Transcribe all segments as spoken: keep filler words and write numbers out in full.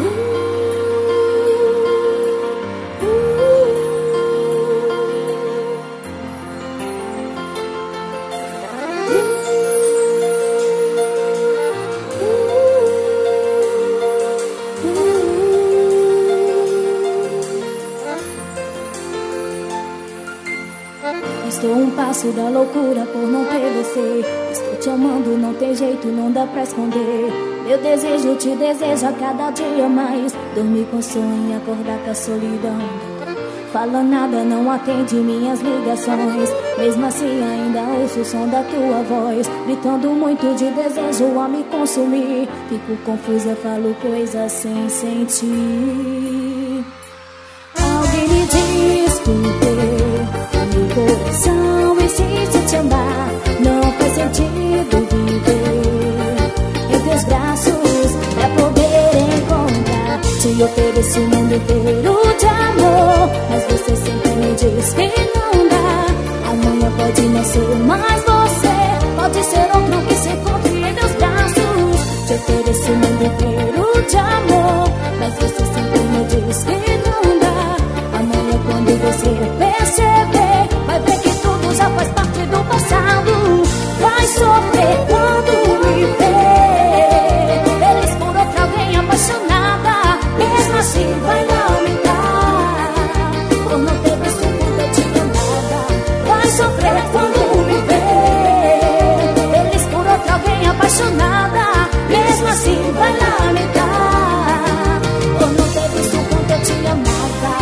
Estou um passo da loucura por não ter você. Estou te amando, não tem jeito, não dá pra esconder. Meu desejo te desejo a cada dia mais. Dormir com sonho e acordar com a solidão. Fala nada, não atende minhas ligações. Mesmo assim ainda ouço o som da tua voz, gritando muito de desejo a me consumir. Fico confusa, falo coisas sem sentir. Alguém me diz por quê meu coração insiste em te amar. Não faz sentido viver em teus braços pra poder encontrar. Te ofereço o mundo inteiro de amor, mas você sempre me diz que não dá. Amanhã pode não ser mais você, pode ser outro que se encontre em meus braços. Te ofereço o mundo inteiro de amor, mas você sempre me diz que não dá. Amanhã quando você perceber, vai ver que tudo já faz parte do passado. Vai sofrer quando me ver feliz por outra alguém apaixonada. Mesmo assim vai lamentar por não ter visto quando eu te amava. Vai sofrer quando me ver feliz por outra alguém apaixonada. Mesmo assim vai lamentar por não ter visto quando eu te amava.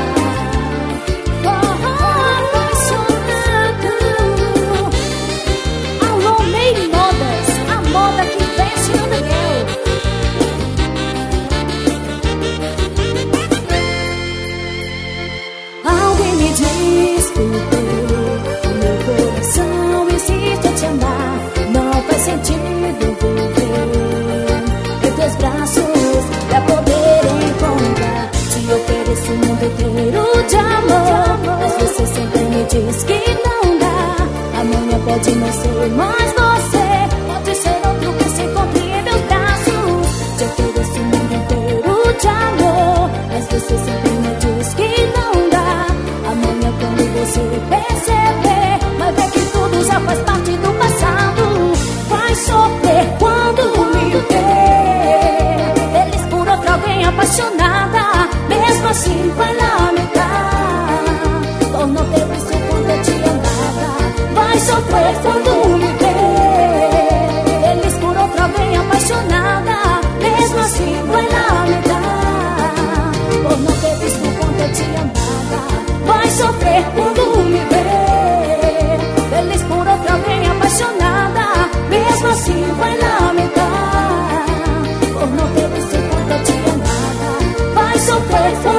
Sentido viver em teus braços pra poder encontrar. Te ofereço o mundo inteiro de amor, mas você sempre me diz que não dá. Amanhã pode não ser mais você, pode ser outro que se encontre em meus braços. Te ofereço o mundo inteiro de amor, mas você sempre me diz que não dá. Amanhã quando você perceber, vai ver que tudo já faz parte do passado. Vai sofrer quando me ver feliz por outra alguém apaixonada. Mesmo assim vai lamentar por não ter visto quando eu te amava. Vai sofrer quando me ver feliz por outra alguém apaixonada. Mesmo assim vai lamentar por não ter visto quando eu te amava. Vai sofrer quando me ver feliz por outra alguém apaixonada. Mesmo assim vai lamentar por não ter visto quanto eu te amava. Vai sofrer.